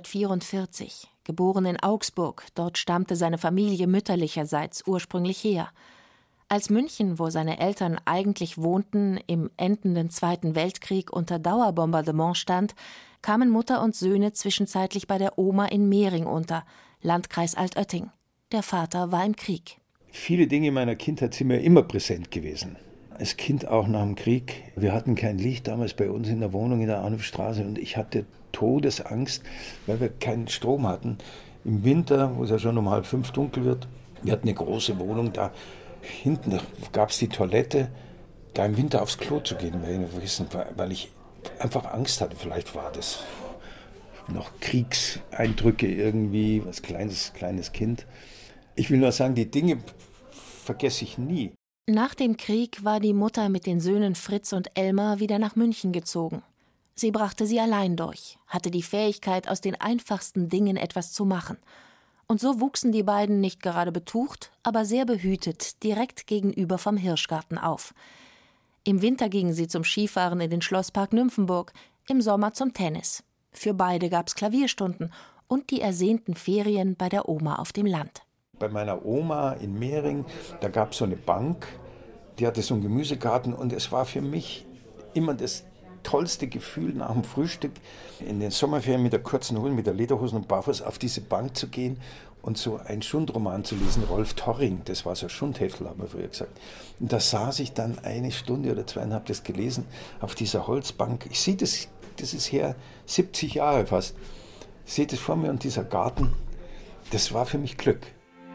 1944, geboren in Augsburg. Dort stammte seine Familie mütterlicherseits ursprünglich her. Als München, wo seine Eltern eigentlich wohnten, im endenden Zweiten Weltkrieg unter Dauerbombardement stand, kamen Mutter und Söhne zwischenzeitlich bei der Oma in Mehring unter, Landkreis Altötting. Der Vater war im Krieg. Viele Dinge in meiner Kindheit sind mir immer präsent gewesen. Als Kind auch nach dem Krieg. Wir hatten kein Licht damals bei uns in der Wohnung in der Arnulfstraße und ich hatte Todesangst, weil wir keinen Strom hatten. Im Winter, wo es ja schon um 4:30 dunkel wird, wir hatten eine große Wohnung, da hinten gab es die Toilette, da im Winter aufs Klo zu gehen, weil ich einfach Angst hatte. Vielleicht war das noch Kriegseindrücke irgendwie, was kleines Kind. Ich will nur sagen, die Dinge vergesse ich nie. Nach dem Krieg war die Mutter mit den Söhnen Fritz und Elmar wieder nach München gezogen. Sie brachte sie allein durch, hatte die Fähigkeit, aus den einfachsten Dingen etwas zu machen. Und so wuchsen die beiden nicht gerade betucht, aber sehr behütet, direkt gegenüber vom Hirschgarten auf. Im Winter gingen sie zum Skifahren in den Schlosspark Nymphenburg, im Sommer zum Tennis. Für beide gab's Klavierstunden und die ersehnten Ferien bei der Oma auf dem Land. Bei meiner Oma in Mehring, da gab es so eine Bank, die hatte so einen Gemüsegarten und es war für mich immer das tollste Gefühl, nach dem Frühstück in den Sommerferien mit der kurzen Hose, mit der Lederhosen und barfuß auf diese Bank zu gehen und so einen Schundroman zu lesen, Rolf Torring, das war so ein Schundheftel, haben wir früher gesagt. Und da saß ich dann 1 Stunde oder 2 und habe das gelesen auf dieser Holzbank. Ich sehe das ist her 70 Jahre fast. Ich sehe das vor mir und dieser Garten, das war für mich Glück.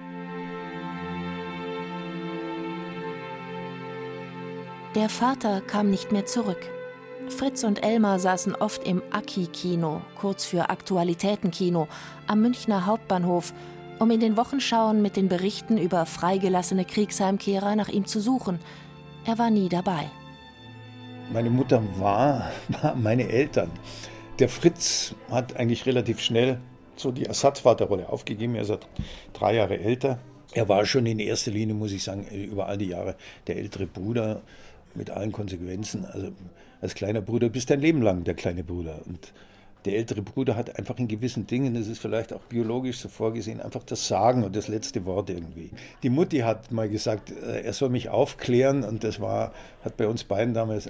Der Vater kam nicht mehr zurück. Fritz und Elmar saßen oft im Aki-Kino, kurz für Aktualitätenkino, am Münchner Hauptbahnhof, um in den Wochenschauen mit den Berichten über freigelassene Kriegsheimkehrer nach ihm zu suchen. Er war nie dabei. Meine Mutter war meine Eltern. Der Fritz hat eigentlich relativ schnell so die Ersatzvaterrolle aufgegeben. Er ist 3 Jahre älter. Er war schon in erster Linie, muss ich sagen, über all die Jahre der ältere Bruder mit allen Konsequenzen. Also als kleiner Bruder bist du dein Leben lang der kleine Bruder. Und der ältere Bruder hat einfach in gewissen Dingen, das ist vielleicht auch biologisch so vorgesehen, einfach das Sagen und das letzte Wort irgendwie. Die Mutti hat mal gesagt, er soll mich aufklären und das hat bei uns beiden damals,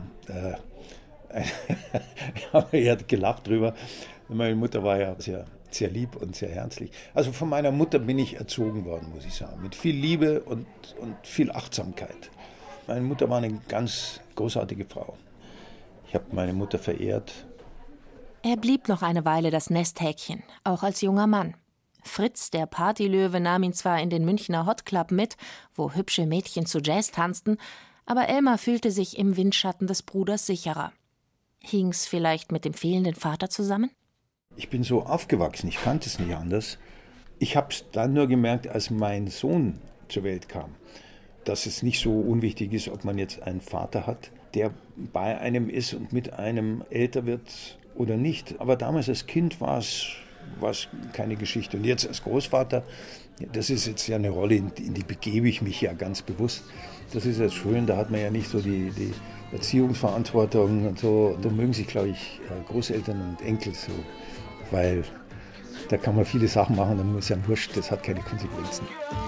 er hat gelacht drüber. Meine Mutter war ja sehr, sehr lieb und sehr herzlich. Also von meiner Mutter bin ich erzogen worden, muss ich sagen, mit viel Liebe und viel Achtsamkeit. Meine Mutter war eine ganz großartige Frau. Ich habe meine Mutter verehrt. Er blieb noch eine Weile das Nesthäkchen, auch als junger Mann. Fritz, der Partylöwe, nahm ihn zwar in den Münchner Hot Club mit, wo hübsche Mädchen zu Jazz tanzten, aber Elmar fühlte sich im Windschatten des Bruders sicherer. Hing's vielleicht mit dem fehlenden Vater zusammen? Ich bin so aufgewachsen, ich kannte es nicht anders. Ich habe es dann nur gemerkt, als mein Sohn zur Welt kam, dass es nicht so unwichtig ist, ob man jetzt einen Vater hat, der bei einem ist und mit einem älter wird oder nicht. Aber damals als Kind war es keine Geschichte. Und jetzt als Großvater, das ist jetzt ja eine Rolle, in die begebe ich mich ja ganz bewusst. Das ist jetzt schön, da hat man ja nicht so die Erziehungsverantwortung und so. Da mögen sich, glaube ich, Großeltern und Enkel so, weil da kann man viele Sachen machen, dann muss ja wurscht, das hat keine Konsequenzen.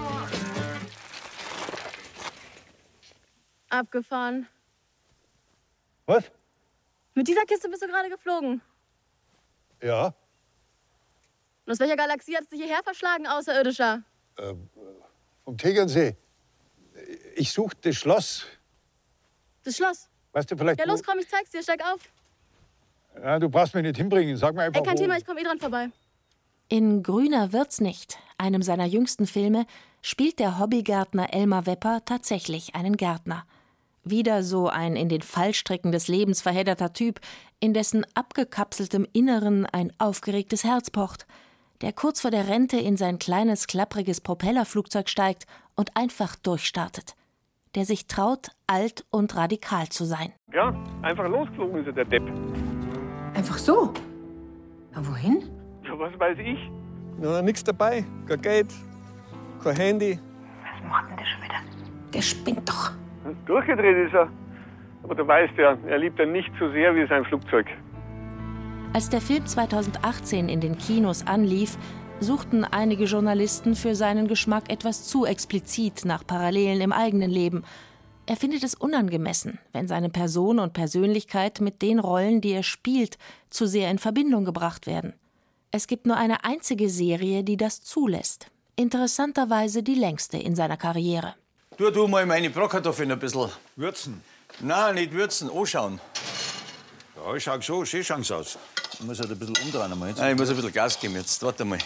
Abgefahren. Was? Mit dieser Kiste bist du gerade geflogen. Ja. Und aus welcher Galaxie hast du hierher verschlagen, Außerirdischer? Vom Tegernsee. Ich suche das Schloss. Das Schloss? Weißt du vielleicht, ja, los, komm, ich zeig's dir. Steig auf. Ja, du brauchst mich nicht hinbringen. Sag mir einfach, kein Thema, ich komm dran vorbei. In Grüner wird's nicht, einem seiner jüngsten Filme, spielt der Hobbygärtner Elmar Wepper tatsächlich einen Gärtner. Wieder so ein in den Fallstricken des Lebens verhedderter Typ, in dessen abgekapseltem Inneren ein aufgeregtes Herz pocht. der kurz vor der Rente in sein kleines, klappriges Propellerflugzeug steigt und einfach durchstartet. Der sich traut, alt und radikal zu sein. Ja, einfach losgeflogen ist er, der Depp. Einfach so? Na, wohin? Ja, was weiß ich? Ja, nix dabei. Kein Geld, kein Handy. Was macht denn der schon wieder? Der spinnt doch. Durchgedreht ist er. Aber du weißt ja, er liebt ihn nicht so sehr wie sein Flugzeug. Als der Film 2018 in den Kinos anlief, suchten einige Journalisten für seinen Geschmack etwas zu explizit nach Parallelen im eigenen Leben. Er findet es unangemessen, wenn seine Person und Persönlichkeit mit den Rollen, die er spielt, zu sehr in Verbindung gebracht werden. Es gibt nur eine einzige Serie, die das zulässt. Interessanterweise die längste in seiner Karriere. Du mal meine Bratkartoffeln ein bisschen würzen. Nein, nicht würzen, anschauen. Ja, ich schau so, schön schauen sie aus. Ich muss halt ein bisschen umdrehen. Nein, ich muss ein bisschen Gas geben jetzt. Warte mal.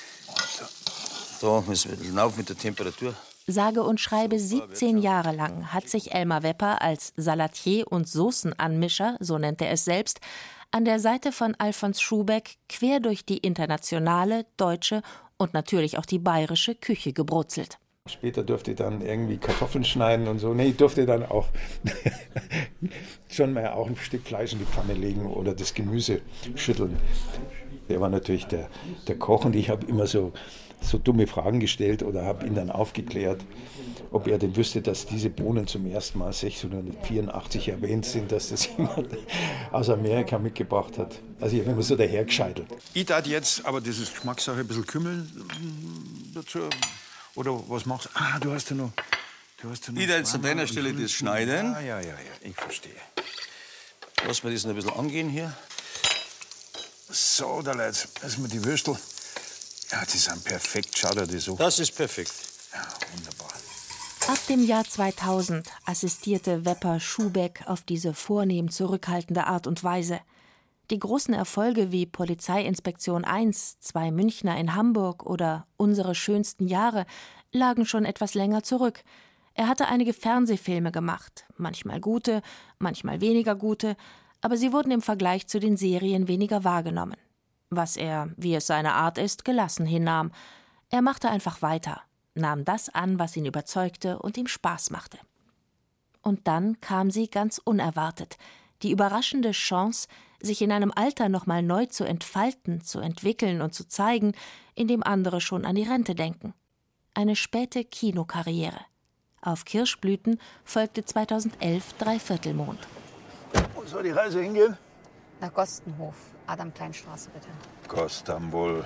Da müssen wir hinauf mit der Temperatur. Sage und schreibe 17 Jahre lang hat sich Elmar Wepper als Salatier und Soßenanmischer, so nennt er es selbst, an der Seite von Alfons Schubeck quer durch die internationale, deutsche und natürlich auch die bayerische Küche gebrutzelt. Später durfte ich dann irgendwie Kartoffeln schneiden und so. Nee, ich durfte dann auch schon mal auch ein Stück Fleisch in die Pfanne legen oder das Gemüse schütteln. Er war natürlich der Koch und ich habe immer so dumme Fragen gestellt oder habe ihn dann aufgeklärt, ob er denn wüsste, dass diese Bohnen zum ersten Mal 1684 erwähnt sind, dass das jemand aus Amerika mitgebracht hat. Also ich habe immer so dahergescheitelt. Ich darf jetzt, aber das ist Geschmackssache, ein bisschen Kümmel dazu. Oder was machst du? Du hast ja noch... Ich da jetzt an deiner Stelle das schneiden. Ja, ich verstehe. Lass mir das noch ein bisschen angehen hier. So, da lassen wir die Würstel. Ja, die sind perfekt. Schau dir das so. Das ist perfekt. Ja, wunderbar. Ab dem Jahr 2000 assistierte Wepper Schubeck auf diese vornehm zurückhaltende Art und Weise. Die großen Erfolge wie Polizeiinspektion 1, 2 Münchner in Hamburg oder Unsere schönsten Jahre lagen schon etwas länger zurück. Er hatte einige Fernsehfilme gemacht, manchmal gute, manchmal weniger gute, aber sie wurden im Vergleich zu den Serien weniger wahrgenommen. Was er, wie es seine Art ist, gelassen hinnahm. Er machte einfach weiter, nahm das an, was ihn überzeugte und ihm Spaß machte. Und dann kam sie ganz unerwartet, die überraschende Chance, sich in einem Alter noch mal neu zu entfalten, zu entwickeln und zu zeigen, in dem andere schon an die Rente denken. Eine späte Kinokarriere. Auf Kirschblüten folgte 2011 Dreiviertelmond. Wo soll die Reise hingehen? Nach Gostenhof, Adam-Klein-Straße, bitte. Kostambul.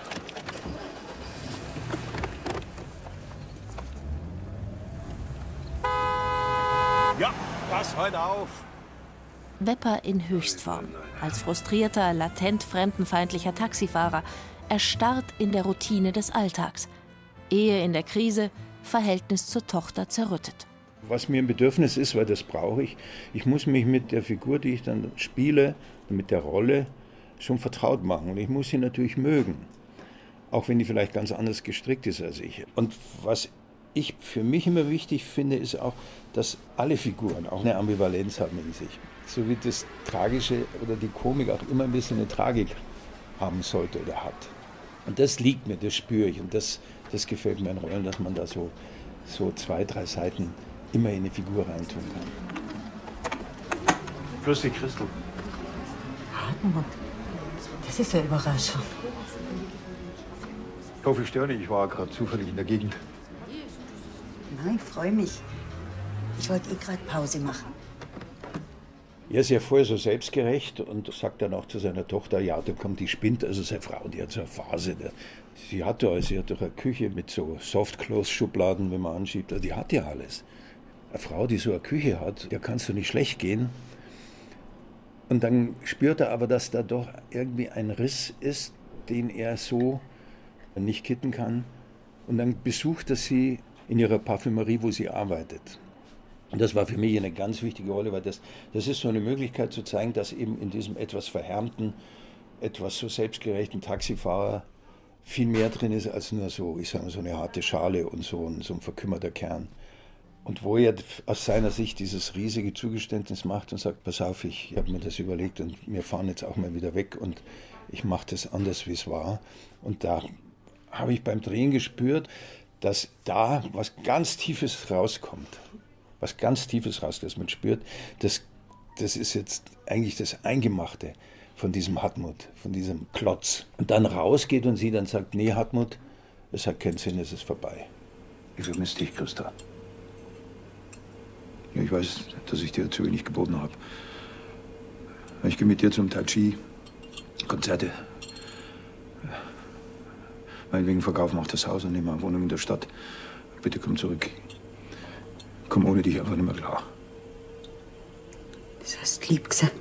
Ja, pass heute auf. Wepper in Höchstform. Als frustrierter, latent fremdenfeindlicher Taxifahrer, erstarrt in der Routine des Alltags. Ehe in der Krise, Verhältnis zur Tochter zerrüttet. Was mir ein Bedürfnis ist, weil das brauche ich, ich muss mich mit der Figur, die ich dann spiele, mit der Rolle schon vertraut machen. Und ich muss sie natürlich mögen. Auch wenn die vielleicht ganz anders gestrickt ist als ich. Und was ich für mich immer wichtig finde, ist auch, dass alle Figuren auch eine Ambivalenz haben in sich. So wie das Tragische oder die Komik auch immer ein bisschen eine Tragik haben sollte oder hat. Und das liegt mir, das spüre ich. Und das gefällt mir in Rollen, dass man da so 2, 3 Seiten immer in eine Figur reintun kann. Grüß dich, Christel. Hartmut, das ist eine Überraschung. Ich hoffe, ich störe nicht. Ich war gerade zufällig in der Gegend. Nein, ich freue mich. Ich wollte gerade Pause machen. Er ist ja vorher so selbstgerecht und sagt dann auch zu seiner Tochter, ja, da kommt die spinnt, also seine Frau, die hat so eine Phase. Sie hat doch eine Küche mit so Soft-Close-Schubladen, wenn man anschiebt, also die hat ja alles. Eine Frau, die so eine Küche hat, der kannst du nicht schlecht gehen. Und dann spürt er aber, dass da doch irgendwie ein Riss ist, den er so nicht kitten kann. Und dann besucht er sie in ihrer Parfümerie, wo sie arbeitet. Und das war für mich eine ganz wichtige Rolle, weil das ist so eine Möglichkeit zu zeigen, dass eben in diesem etwas verhärmten, etwas so selbstgerechten Taxifahrer viel mehr drin ist als nur so, ich sage mal, so eine harte Schale und so ein verkümmerter Kern. Und wo er aus seiner Sicht dieses riesige Zugeständnis macht und sagt, pass auf, ich habe mir das überlegt und wir fahren jetzt auch mal wieder weg und ich mache das anders, wie es war. Und da habe ich beim Drehen gespürt, dass da was ganz Tiefes rauskommt. Was ganz Tiefes raus, das man spürt, das ist jetzt eigentlich das Eingemachte von diesem Hartmut, von diesem Klotz. Und dann rausgeht und sie dann sagt, nee Hartmut, es hat keinen Sinn, es ist vorbei. Ich vermisse dich, Christa. Ja, ich weiß, dass ich dir zu wenig geboten habe. Ich gehe mit dir zum Tai Chi, Konzerte. Meinetwegen verkaufen auch das Haus und nehmen eine Wohnung in der Stadt. Bitte komm zurück. Komm ohne dich einfach nicht mehr klar. Das hast du lieb gesagt.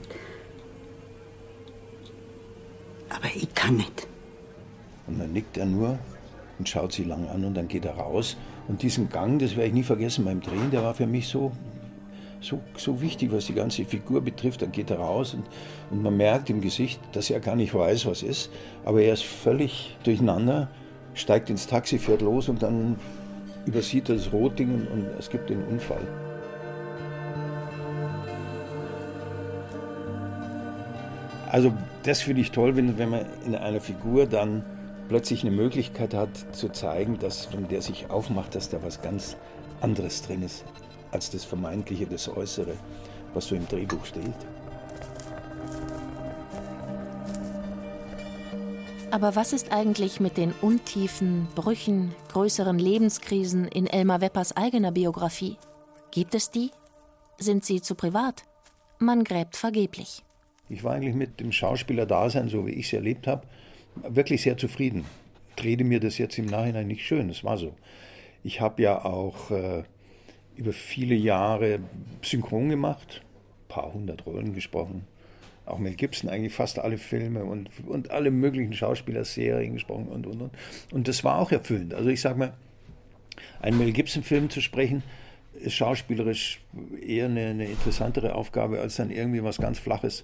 Aber ich kann nicht. Und dann nickt er nur und schaut sie lang an und dann geht er raus. Und diesen Gang, das werde ich nie vergessen beim Drehen, der war für mich so wichtig, was die ganze Figur betrifft. Dann geht er raus und man merkt im Gesicht, dass er gar nicht weiß, was ist. Aber er ist völlig durcheinander, steigt ins Taxi, fährt los und dann übersieht er das Rotding und es gibt den Unfall. Also das finde ich toll, wenn man in einer Figur dann plötzlich eine Möglichkeit hat zu zeigen, dass von der sich aufmacht, dass da was ganz anderes drin ist, als das Vermeintliche, das Äußere, was so im Drehbuch steht. Aber was ist eigentlich mit den Untiefen, Brüchen, größeren Lebenskrisen in Elmar Weppers eigener Biografie? Gibt es die? Sind sie zu privat? Man gräbt vergeblich. Ich war eigentlich mit dem Schauspielerdasein, so wie ich es erlebt habe, wirklich sehr zufrieden. Ich rede mir das jetzt im Nachhinein nicht schön, das war so. Ich habe ja auch über viele Jahre synchron gemacht, ein paar hundert Rollen gesprochen. Auch Mel Gibson, eigentlich fast alle Filme und alle möglichen Schauspielerserien gesprochen und. Und das war auch erfüllend. Also ich sage mal, einen Mel Gibson-Film zu sprechen, ist schauspielerisch eher eine interessantere Aufgabe, als dann irgendwie was ganz Flaches,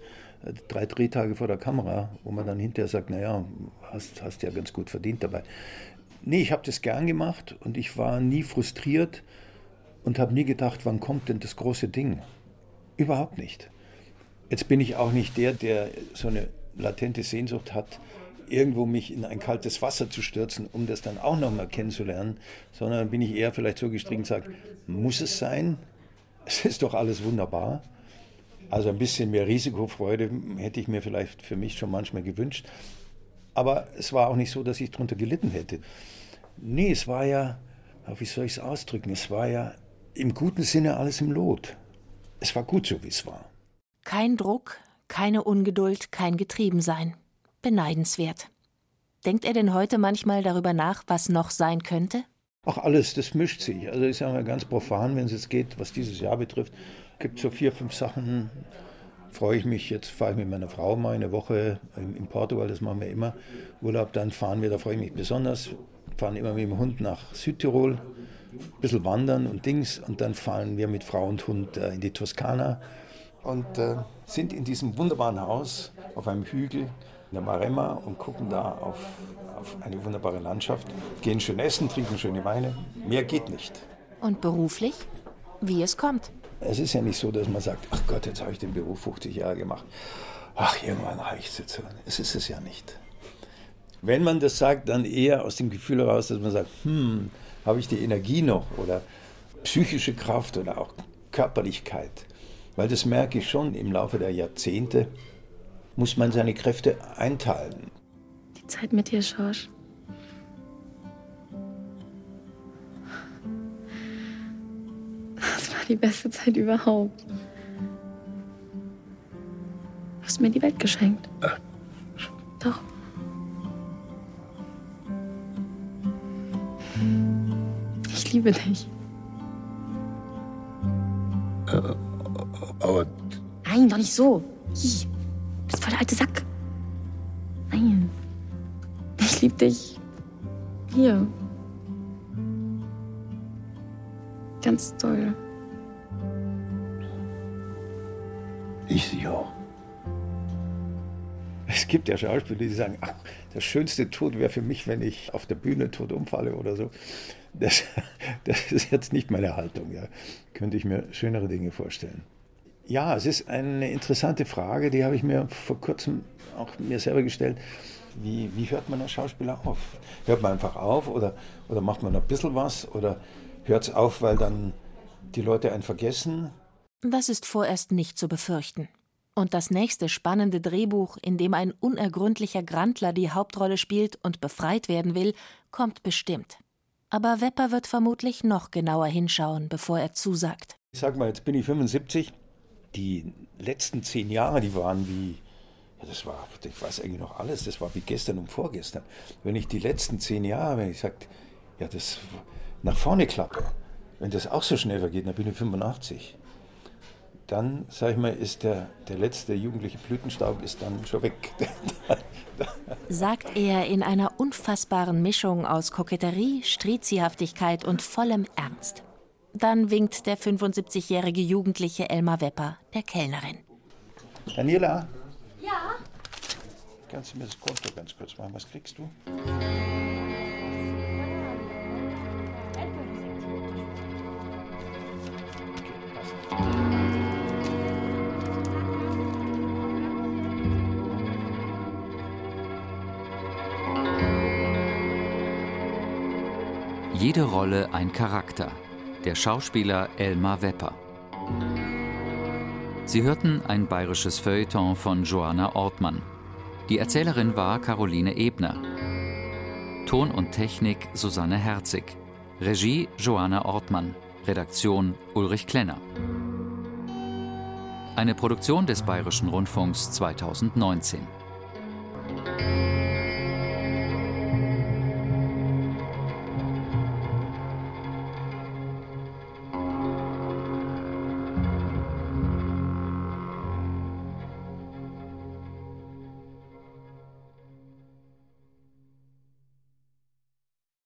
3 Drehtage vor der Kamera, wo man dann hinterher sagt, naja, hast ja ganz gut verdient dabei. Nee, ich habe das gern gemacht und ich war nie frustriert und habe nie gedacht, wann kommt denn das große Ding? Überhaupt nicht. Jetzt bin ich auch nicht der so eine latente Sehnsucht hat, irgendwo mich in ein kaltes Wasser zu stürzen, um das dann auch noch mal kennenzulernen, sondern bin ich eher vielleicht so gestrickt und sage, muss es sein? Es ist doch alles wunderbar. Also ein bisschen mehr Risikofreude hätte ich mir vielleicht für mich schon manchmal gewünscht. Aber es war auch nicht so, dass ich darunter gelitten hätte. Nee, es war ja, wie soll ich es ausdrücken, es war ja im guten Sinne alles im Lot. Es war gut so, wie es war. Kein Druck, keine Ungeduld, kein Getriebensein. Beneidenswert. Denkt er denn heute manchmal darüber nach, was noch sein könnte? Ach, alles, das mischt sich. Also ich sage mal ganz profan, wenn es jetzt geht, was dieses Jahr betrifft, gibt es so 4, 5 Sachen, freue ich mich. Jetzt fahre ich mit meiner Frau mal eine Woche in Portugal, das machen wir immer, Urlaub, dann fahren wir, da freue ich mich besonders, fahren immer mit dem Hund nach Südtirol, ein bisschen wandern und Dings, und dann fahren wir mit Frau und Hund in die Toskana und sind in diesem wunderbaren Haus auf einem Hügel in der Maremma und gucken da auf eine wunderbare Landschaft, gehen schön essen, trinken schöne Weine. Mehr geht nicht. Und beruflich? Wie es kommt. Es ist ja nicht so, dass man sagt, ach Gott, jetzt habe ich den Beruf 50 Jahre gemacht. Ach, irgendwann reicht es jetzt. Es ist es ja nicht. Wenn man das sagt, dann eher aus dem Gefühl heraus, dass man sagt, habe ich die Energie noch oder psychische Kraft oder auch Körperlichkeit. Weil das merke ich schon, im Laufe der Jahrzehnte muss man seine Kräfte einteilen. Die Zeit mit dir, Schorsch. Das war die beste Zeit überhaupt. Du hast mir die Welt geschenkt. Doch. Ich liebe dich. Aber... Nein, doch nicht so. Hi. Du bist voll der alte Sack. Nein. Ich liebe dich. Hier. Ganz toll. Ich sie auch. Es gibt ja Schauspieler, die sagen, ach, der schönste Tod wäre für mich, wenn ich auf der Bühne tot umfalle oder so. Das ist jetzt nicht meine Haltung. Ja. Könnte ich mir schönere Dinge vorstellen. Ja, es ist eine interessante Frage, die habe ich mir vor kurzem auch mir selber gestellt. Wie hört man als Schauspieler auf? Hört man einfach auf oder macht man ein bisschen was oder hört es auf, weil dann die Leute einen vergessen? Das ist vorerst nicht zu befürchten. Und das nächste spannende Drehbuch, in dem ein unergründlicher Grandler die Hauptrolle spielt und befreit werden will, kommt bestimmt. Aber Wepper wird vermutlich noch genauer hinschauen, bevor er zusagt. Ich sag mal, jetzt bin ich 75. Die letzten 10 Jahre, die waren wie, ja, ich weiß eigentlich noch alles, das war wie gestern und vorgestern. Wenn ich die letzten 10 Jahre, wenn ich sage, ja, das nach vorne klappe, wenn das auch so schnell vergeht, dann bin ich 85. Dann, sag ich mal, ist der letzte jugendliche Blütenstaub ist dann schon weg. Sagt er in einer unfassbaren Mischung aus Koketterie, Striziehaftigkeit und vollem Ernst. Dann winkt der 75-jährige Jugendliche Elmar Wepper der Kellnerin. Daniela? Ja? Kannst du mir das Konto ganz kurz machen? Was kriegst du? Jede Rolle ein Charakter. Der Schauspieler Elmar Wepper. Sie hörten ein bayerisches Feuilleton von Joanna Ortmann. Die Erzählerin war Caroline Ebner. Ton und Technik Susanne Herzig. Regie Joanna Ortmann. Redaktion Ulrich Klenner. Eine Produktion des Bayerischen Rundfunks 2019.